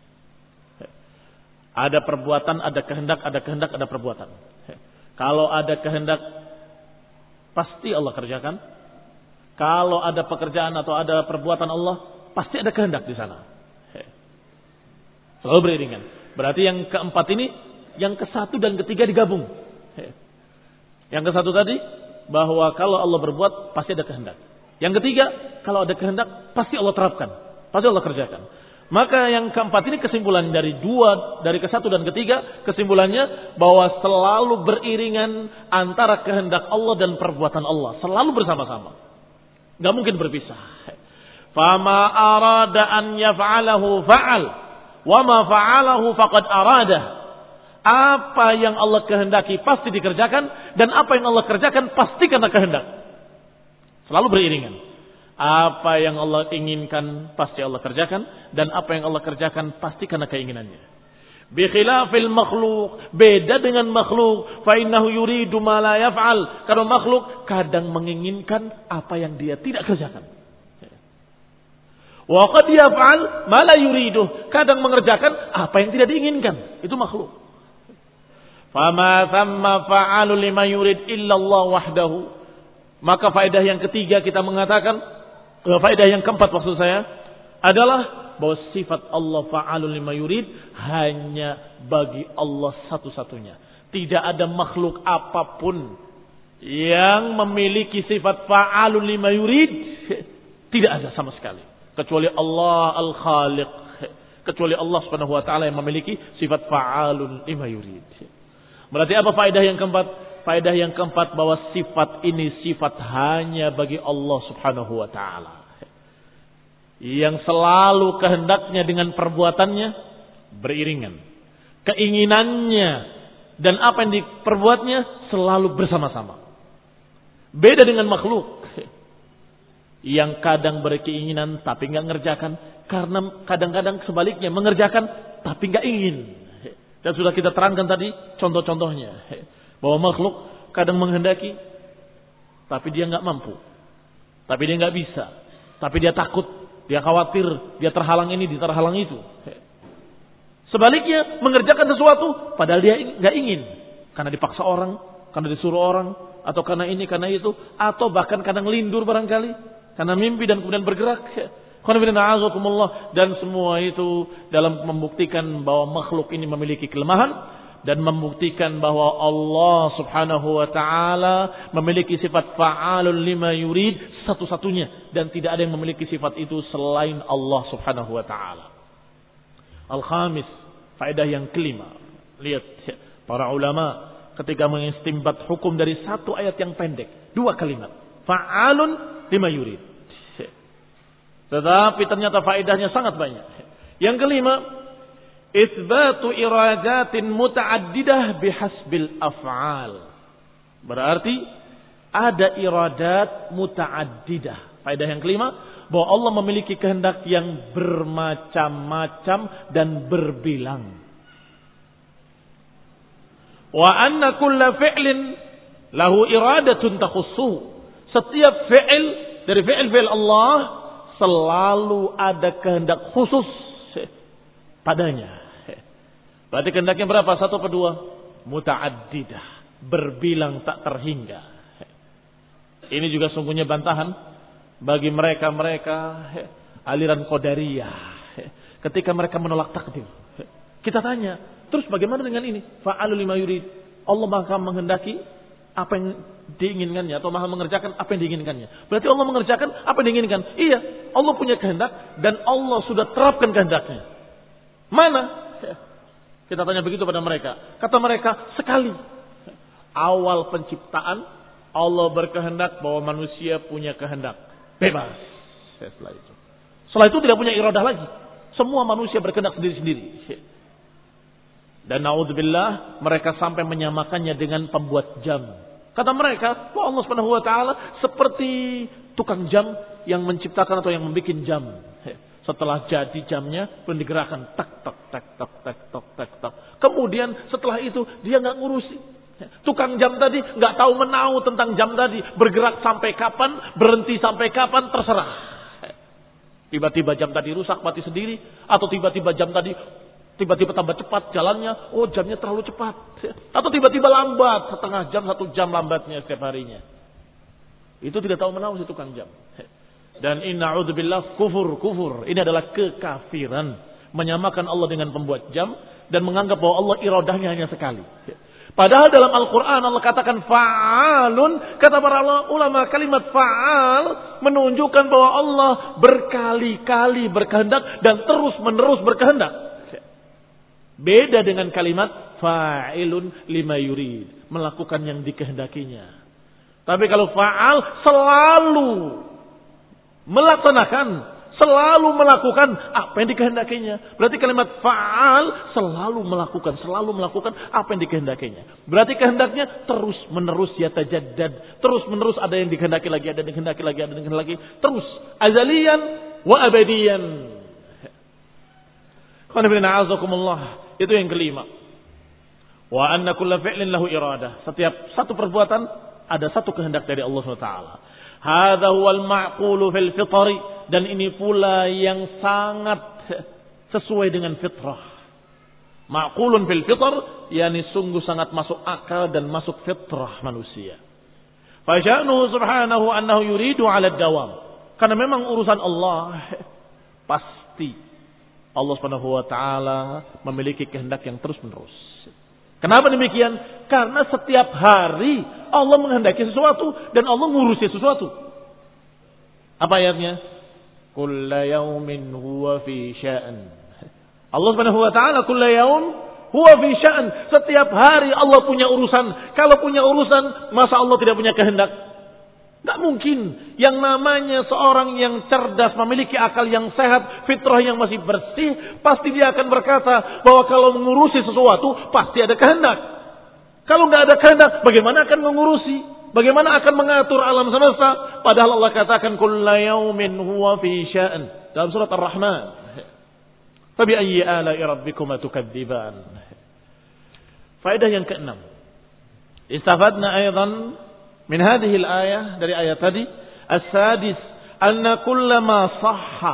Ada perbuatan, ada kehendak, ada perbuatan. Kalau ada kehendak, pasti Allah kerjakan. Kalau ada pekerjaan atau ada perbuatan Allah, pasti ada kehendak di sana. Selalu beriringan. Berarti yang keempat ini, yang ke-1 dan ke-3 digabung. Yang ke-1 tadi, bahwa kalau Allah berbuat, pasti ada kehendak. Yang ke-3, kalau ada kehendak, pasti Allah terapkan. Pasti Allah kerjakan. Maka yang ke-4 ini kesimpulan dari ke-1 dan ke-3, kesimpulannya bahwa selalu beriringan antara kehendak Allah dan perbuatan Allah. Selalu bersama-sama. Gak mungkin berpisah. Fama arada an yaf'alahu fa'al wa ma fa'alahu faqad arada. Apa yang Allah kehendaki pasti dikerjakan, dan apa yang Allah kerjakan pasti karena kehendak. Selalu beriringan. Apa yang Allah inginkan pasti Allah kerjakan, dan apa yang Allah kerjakan pasti karena keinginannya. Bi khilafil makhluk, beda dengan makhluk, fa innahu yuridu ma la yaf'al. Karena makhluk kadang menginginkan apa yang dia tidak kerjakan. Wa qad yaf'al ma la yuridu, kadang mengerjakan apa yang tidak diinginkan. Itu makhluk. Fama thamma fa'alun lima yurid illa Allah wahdahu. Maka faedah yang ketiga kita mengatakan, faedah yang keempat maksud saya adalah bahwa sifat Allah fa'alun lima yurid hanya bagi Allah satu-satunya. Tidak ada makhluk apapun yang memiliki sifat fa'alun lima yurid. Tidak ada sama sekali. Kecuali Allah al-Khaliq. Kecuali Allah subhanahu wa ta'ala yang memiliki sifat fa'alun lima yurid. Berarti apa faedah yang keempat? Faedah yang keempat bahwa sifat ini sifat hanya bagi Allah subhanahu wa ta'ala. Yang selalu kehendaknya dengan perbuatannya beriringan. Keinginannya dan apa yang diperbuatnya selalu bersama-sama. Beda dengan makhluk yang kadang berkeinginan tapi nggak ngerjakan, karena kadang-kadang sebaliknya mengerjakan tapi nggak ingin. Dan sudah kita terangkan tadi contoh-contohnya bahwa makhluk kadang menghendaki tapi dia nggak mampu, tapi dia nggak bisa, tapi dia takut, dia khawatir, dia terhalang ini, dia terhalang itu. Sebaliknya mengerjakan sesuatu padahal dia nggak ingin, karena dipaksa orang, karena disuruh orang, atau karena ini, karena itu, atau bahkan kadang lindur barangkali, karena mimpi dan kemudian bergerak. Dan semua itu dalam membuktikan bahwa makhluk ini memiliki kelemahan dan membuktikan bahwa Allah subhanahu wa ta'ala memiliki sifat fa'alun lima yurid satu-satunya, dan tidak ada yang memiliki sifat itu selain Allah subhanahu wa ta'ala. Al-khamis, faedah yang kelima. Lihat para ulama ketika mengistimbat hukum dari satu ayat yang pendek, dua kalimat, fa'alun lima yurid. Tetapi ternyata faedahnya sangat banyak. Yang kelima, itsbatu iradatin muta'addidah bihasbil af'al. Berarti ada iradat muta'addidah. Faedah yang kelima, bahwa Allah memiliki kehendak yang bermacam-macam dan berbilang. Wa anna kulla fi'lin lahu iradatun takhussuhu. Setiap fi'il dari fi'il Allah selalu ada kehendak khusus padanya. Berarti kehendaknya berapa? Satu atau dua? Muta'addidah, berbilang tak terhingga. Ini juga sungguhnya bantahan bagi mereka-mereka aliran Qadariyah. Ketika mereka menolak takdir. Kita tanya, terus bagaimana dengan ini? Fa'alul lima yurid. Allah Maha menghendaki apa yang diinginkannya, atau Maha mengerjakan apa yang diinginkannya. Berarti Allah mengerjakan apa yang diinginkan. Iya, Allah punya kehendak dan Allah sudah terapkan kehendaknya. Mana? Kita tanya begitu pada mereka. Kata mereka, sekali awal penciptaan Allah berkehendak bahwa manusia punya kehendak bebas. Setelah itu tidak punya iradah lagi. Semua manusia berkehendak sendiri-sendiri. Dan naudzubillah, mereka sampai menyamakannya dengan pembuat jam. Kata mereka, wah Allah Subhanahu wa taala seperti tukang jam yang menciptakan atau yang membuat jam. Setelah jadi jamnya, pun digerakkan tak tak tak tak tak tak tak tak. Kemudian setelah itu dia nggak ngurusi. Tukang jam tadi nggak tahu menau tentang jam tadi, bergerak sampai kapan, berhenti sampai kapan, terserah. Tiba-tiba jam tadi rusak mati sendiri, atau tiba-tiba jam tadi tiba-tiba tambah cepat jalannya, oh jamnya terlalu cepat. Atau tiba-tiba lambat, setengah jam, 1 jam lambatnya setiap harinya. Itu tidak tahu menau si tukang jam. Dan inna'udzubillah kufur. Ini adalah kekafiran. Menyamakan Allah dengan pembuat jam dan menganggap bahwa Allah iradahnya hanya sekali. Padahal dalam Al-Quran Allah katakan fa'alun. Kata para ulama, kalimat fa'al menunjukkan bahwa Allah berkali-kali berkehendak dan terus-menerus berkehendak. Beda dengan kalimat fa'ilun lima yurid, melakukan yang dikehendakinya. Tapi kalau fa'al selalu melaksanakan, selalu melakukan apa yang dikehendakinya. Berarti kalimat fa'al selalu melakukan apa yang dikehendakinya. Berarti kehendaknya terus menerus yatajaddad, terus menerus ada yang dikehendaki lagi, ada yang dikehendaki lagi, ada yang dikehendaki lagi, terus azaliyan wa abadiyan. Itu yang kelima. Wa anna kulla fi'lin lahu iradah. Setiap satu perbuatan ada satu kehendak dari Allah SWT. Hadza huwal ma'qulu fil fitri, dan ini pula yang sangat sesuai dengan fitrah. Ma'qulun fil fitr, yakni sungguh sangat masuk akal dan masuk fitrah manusia. Fa sya'nuhu subhanahu annahu yuridu 'ala ad-dawam. Karena memang urusan Allah pasti Allah Subhanahu wa taala memiliki kehendak yang terus-menerus. Kenapa demikian? Karena setiap hari Allah menghendaki sesuatu dan Allah ngurusi sesuatu. Apa ayatnya? Kullu yaumin huwa fi sya'an. Allah Subhanahu wa taala kullu yaum huwa fi sya'an. Setiap hari Allah punya urusan. Kalau punya urusan, masa Allah tidak punya kehendak? Tidak mungkin. Yang namanya seorang yang cerdas, memiliki akal yang sehat, fitrah yang masih bersih, pasti dia akan berkata bahwa kalau mengurusi sesuatu pasti ada kehendak. Kalau nggak ada kehendak, bagaimana akan mengurusi? Bagaimana akan mengatur alam semesta? Padahal Allah katakan kullu yaumin huwa fi sya'an dalam surat Ar-Rahman. Fa bi ayyi ala'i rabbikuma tukadziban. Faedah yang keenam. Istafadna aidan min hadhihi al-ayah, dari ayat tadi, as-sadis anna kullama sahha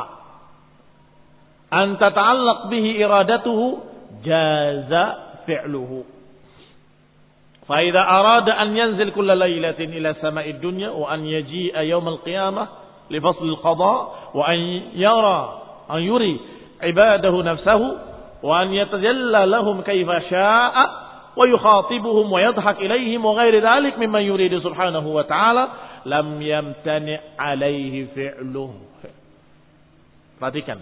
an tata'allaq bihi iradatuhu jaza fi'luhu. Fa idza arada an yanzil kull lailatin ila sama'i dunya wa an yaji'a yawm al-qiyamah li fasl al-qada wa an yuri ibadahu nafsahu wa an yatajalla lahum kayfa sha'a wa yukhatibuhum wa yadhhak ilayhim wa ghairi dhalik mimma yuridu subhanahu wa ta'ala lam yamtani' alayhi fi'luhu. Perhatikan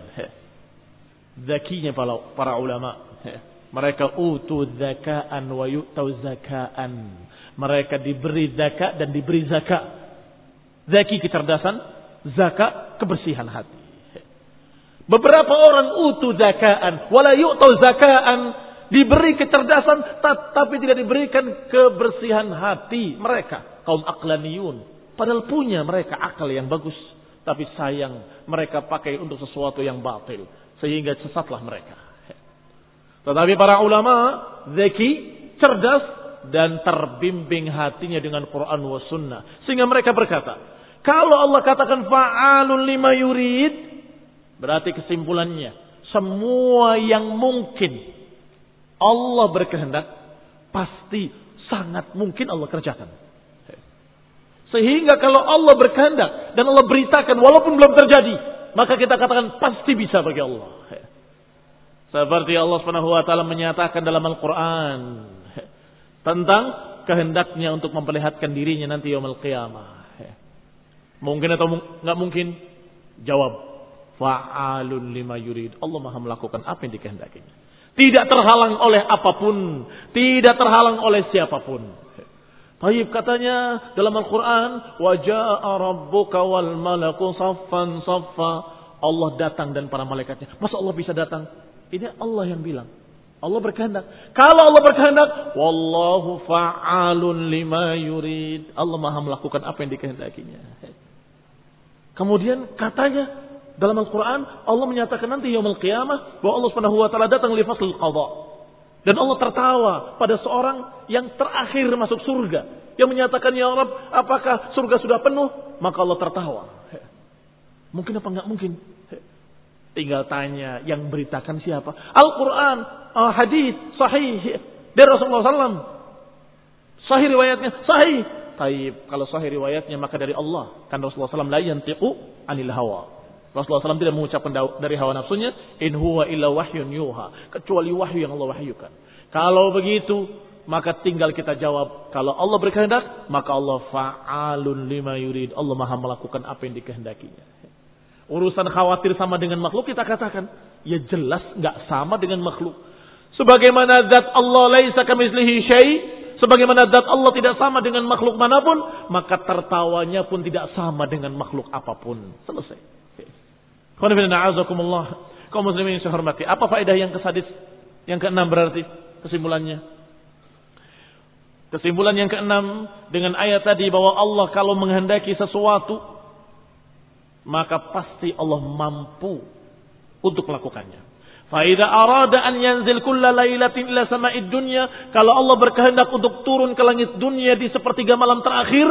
zakinya para ulama. Mereka utu zakaan wa yu'tau zakaan. Mereka diberi zakat dan diberi zakat. Zaki kecerdasan, zakat kebersihan hati. Beberapa orang utu zakaan wala yu'tau zakaan, diberi kecerdasan tapi tidak diberikan kebersihan hati. Mereka kaum aqlaniyun, padahal punya mereka akal yang bagus, tapi sayang mereka pakai untuk sesuatu yang batil, sehingga sesatlah mereka. Tetapi para ulama zaki, cerdas dan terbimbing hatinya dengan Quran wa sunnah, sehingga mereka berkata, kalau Allah katakan fa'alun lima yurid, berarti kesimpulannya semua yang mungkin Allah berkehendak pasti sangat mungkin Allah kerjakan. Sehingga kalau Allah berkehendak dan Allah beritakan walaupun belum terjadi, maka kita katakan pasti bisa bagi Allah. Seperti Allah Subhanahu wa taala menyatakan dalam Al-Qur'an tentang kehendaknya untuk memperlihatkan dirinya nanti yaumul qiyamah. Mungkin atau enggak mungkin? Jawab, fa'alun lima yurid. Allah Maha melakukan apa yang dikehendakinya. Tidak terhalang oleh apapun, tidak terhalang oleh siapapun. Baik, katanya dalam Al-Qur'an, wa jaa'a rabbuka wal malaku saffan saffa. Allah datang dan para malaikatnya. Masa Allah bisa datang? Ini Allah yang bilang. Allah berkehendak. Kalau Allah berkehendak, wallahu fa'alun lima yurid. Allah Maha melakukan apa yang dikehendakinya. Kemudian katanya dalam Al-Quran, Allah menyatakan nanti yaumul qiyamah bahwa Allah Subhanahu wa taala datang li fasl qada. Dan Allah tertawa pada seorang yang terakhir masuk surga, yang menyatakan, ya Rabb, apakah surga sudah penuh? Maka Allah tertawa. Mungkin apa enggak mungkin? Tinggal tanya, yang beritakan siapa? Al-Quran, hadis sahih dari Rasulullah SAW. Sahih riwayatnya, sahih. Taib, kalau sahih riwayatnya maka dari Allah. Kan Rasulullah SAW la yantiqu anil hawa. Rasulullah SAW tidak mengucapkan dari hawa nafsunya. In huwa illa wahyun yuha. Kecuali wahyu yang Allah wahyukan. Kalau begitu, maka tinggal kita jawab. Kalau Allah berkehendak, maka Allah fa'alun lima yurid. Allah Maha melakukan apa yang dikehendakinya. Urusan khawatir sama dengan makhluk, kita katakan, ya jelas nggak sama dengan makhluk. Sebagaimana zat Allah laisa kamitslihi syai', sebagaimana zat Allah tidak sama dengan makhluk manapun, maka tertawanya pun tidak sama dengan makhluk apapun. Selesai. Kaum muslimin yang saya hormati, apa faedah yang kesadis? Yang keenam berarti kesimpulannya. Kesimpulan yang keenam dengan ayat tadi bahwa Allah kalau menghendaki sesuatu, maka pasti Allah mampu untuk melakukannya. Fa idza arada an yanzil kulla lailatin ila sama'id dunya, kalau Allah berkehendak untuk turun ke langit dunia di sepertiga malam terakhir,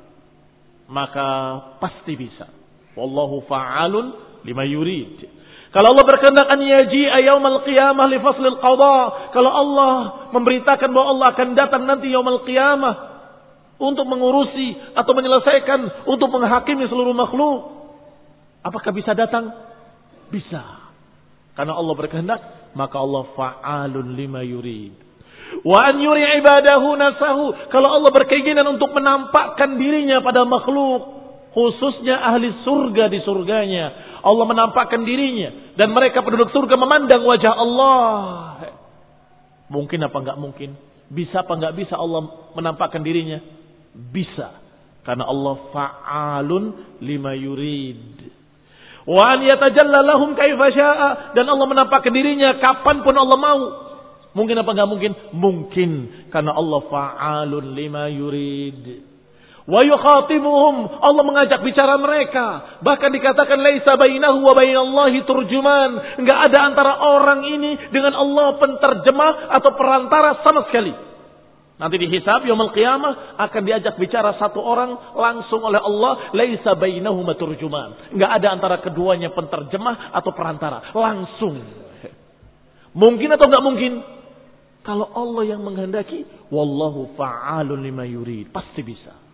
maka pasti bisa. Wallahu fa'alun lima yurid. Kalau Allah berkehendak an yaji'a yaumal qiyamah li faslil qada, kalau Allah memberitakan bahwa Allah akan datang nanti yaumul qiyamah untuk mengurusi atau menyelesaikan, untuk menghakimi seluruh makhluk, apakah bisa datang? Bisa. Karena Allah berkehendak, maka Allah fa'alun lima yurid. Wa an yuri ibadahu nasahu, kalau Allah berkeinginan untuk menampakkan dirinya pada makhluk, khususnya ahli surga di surganya, Allah menampakkan dirinya dan mereka penduduk surga memandang wajah Allah. Mungkin apa enggak mungkin? Bisa apa enggak bisa Allah menampakkan dirinya? Bisa. Karena Allah fa'alun lima yurid. Wa an yatajalla lahum kaifa syaa, dan Allah menampakkan dirinya kapanpun Allah mau. Mungkin apa enggak mungkin? Mungkin. Karena Allah fa'alun lima yurid. Wa yukhatibuhum, Allah mengajak bicara mereka. Bahkan dikatakan laisa bainahu wa bainallahi turjuman, enggak ada antara orang ini dengan Allah penterjemah atau perantara sama sekali. Nanti dihisab yaumul qiyamah akan diajak bicara satu orang langsung oleh Allah, laisa bainahuma turjuman. Enggak ada antara keduanya penterjemah atau perantara, langsung. Mungkin atau enggak mungkin? Kalau Allah yang menghendaki, wallahu fa'alun lima yurid, pasti bisa.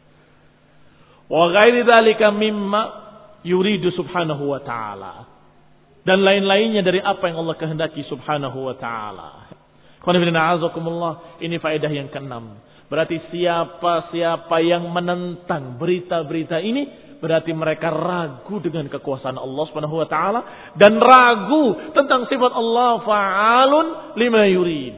Wa ghairi dzalika mimma yuridu subhanahu wa ta'ala, dan lain-lainnya dari apa yang Allah kehendaki subhanahu wa ta'ala. Ini faedah yang keenam. Berarti siapa yang menentang berita-berita ini, berarti mereka ragu dengan kekuasaan Allah subhanahu wa ta'ala, dan ragu tentang sifat Allah fa'alun lima yurid.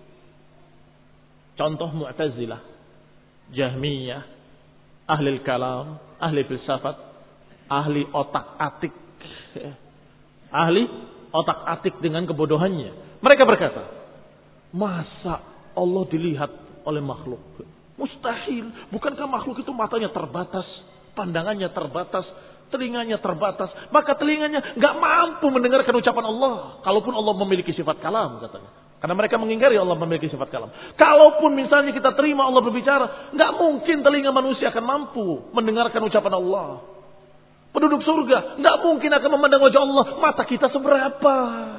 Contoh Mu'tazilah, Jahmiyah, ahli kalam, ahli filsafat, ahli otak-atik. Ahli otak-atik dengan kebodohannya. Mereka berkata, masa Allah dilihat oleh makhluk? Mustahil. Bukankah makhluk itu matanya terbatas, pandangannya terbatas, telinganya terbatas, maka telinganya nggak mampu mendengarkan ucapan Allah. Kalaupun Allah memiliki sifat kalam, katanya. Karena mereka mengingkari Allah memiliki sifat kalam. Kalaupun misalnya kita terima Allah berbicara, nggak mungkin telinga manusia akan mampu mendengarkan ucapan Allah. Penduduk surga nggak mungkin akan memandang wajah Allah. Mata kita seberapa?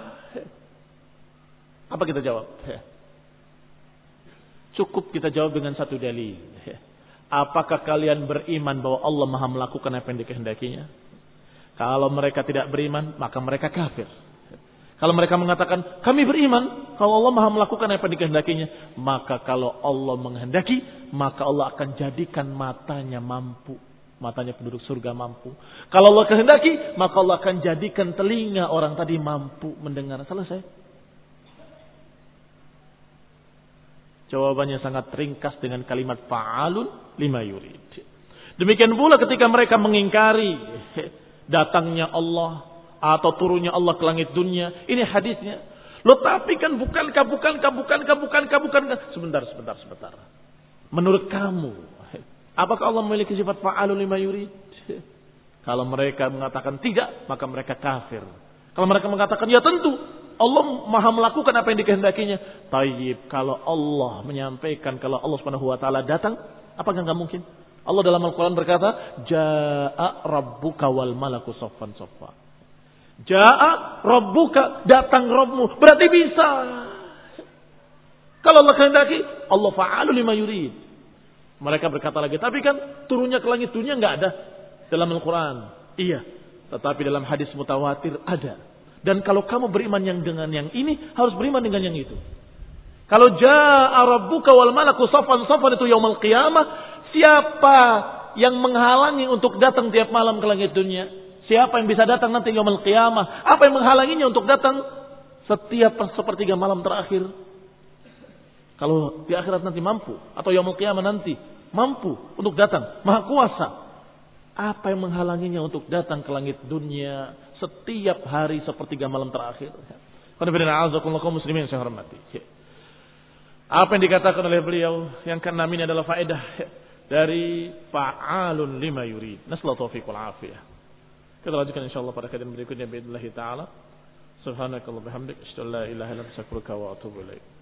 Apa kita jawab? Cukup kita jawab dengan satu dalil. Apakah kalian beriman bahwa Allah Maha melakukan apa yang dikehendakinya? Kalau mereka tidak beriman, maka mereka kafir. Kalau mereka mengatakan kami beriman kalau Allah Maha melakukan apa yang dikehendakinya, maka kalau Allah menghendaki, maka Allah akan jadikan matanya mampu. Matanya penduduk surga mampu. Kalau Allah kehendaki, maka Allah akan jadikan telinga orang tadi mampu mendengar. Selesai. Jawabannya sangat ringkas dengan kalimat fa'alun lima yurid. Demikian pula ketika mereka mengingkari datangnya Allah atau turunnya Allah ke langit dunia. Ini hadisnya. Loh tapi kan bukankah. Sebentar. Menurut kamu, apakah Allah memiliki sifat fa'alun lima yurid? Kalau mereka mengatakan tidak, maka mereka kafir. Kalau mereka mengatakan ya tentu, Allah Maha melakukan apa yang dikehendakinya. Tayyib, kalau Allah menyampaikan kalau Allah Subhanahu wa taala datang, apakah enggak mungkin? Allah dalam Al-Qur'an berkata, "Jaa'a rabbuka wal malaku saffan saffa." Jaa'a rabbuka, datang Rabbmu, berarti bisa. Kalau Allah kehendaki, Allah fa'alu lima yurid. Mereka berkata lagi, tapi kan turunnya ke langit dunia enggak ada dalam Al-Qur'an. Iya, tetapi dalam hadis mutawatir ada. Dan kalau kamu beriman dengan yang ini, harus beriman dengan yang itu. Kalau jaa'a rabbuka wal malaku saffan saffan itu yaumul qiyamah, siapa yang menghalangi untuk datang tiap malam ke langit dunia? Siapa yang bisa datang nanti yaumul qiyamah? Apa yang menghalanginya untuk datang setiap sepertiga malam terakhir? Kalau di akhirat nanti mampu, atau yaumul qiyamah nanti mampu untuk datang, Maha Kuasa. Apa yang menghalanginya untuk datang ke langit dunia setiap hari sepertiga malam terakhir? Muslimin saya hormati. Apa yang dikatakan oleh beliau yang keenam ini adalah faedah dari fa'alun lima yurid. Nasallahu taufiq wal afiyah. Kita lanjutkan insyaallah pada kajian berikutnya باذن الله taala. Subhanakallahumma bihamdik, asyhadu an la ilaha illa anta astaghfiruka wa atubu ilaik.